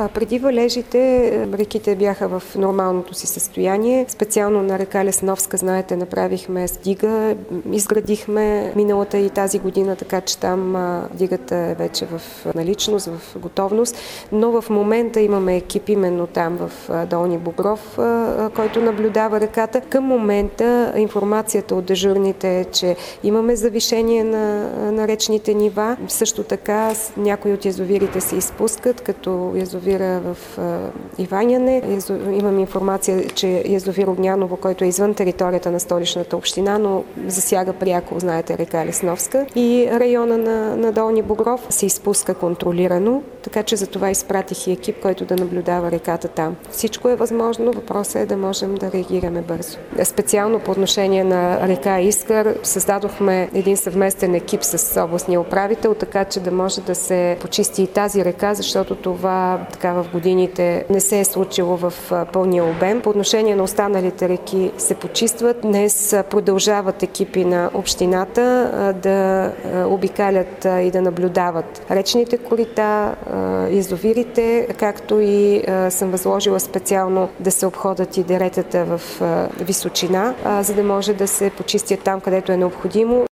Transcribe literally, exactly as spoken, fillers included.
А преди валежите реките бяха в нормалното си състояние. Специално на река Лесновска, знаете, направихме дига, изградихме миналата и тази година, така че там дигата е вече в наличност, в готовност. Но в момента имаме екип именно там в Долни Богров, който наблюдава реката. Към момента информацията от дежурните е, че имаме завишение на, на речните нива. Също така някои от язовирите се изпускат, като язовира в Иваняне. Имам информация, че язовир Огняново, който е извън територията на Столичната община, но засяга пряко, знаете, река Лесновска. И района на, на Долни Богров се изпуска контролирано, така че за това изпратих и екип, който да наблюдава реката там. Всичко е възможно, въпросът е да можем да реагираме бързо. Специално по отношение на река Искър създадохме един съвместен екип с областния управител, така че да може да се почисти и тази река, защото това така в годините не се е случило в пълния обем. По отношение на останалите реки се почистват. Днес продължават екипи на общината да обикалят и да наблюдават речните корита, язовирите, както и съм възложила специално да се обходят и деретата в височина, за да може да се почистят там, където е необходимо.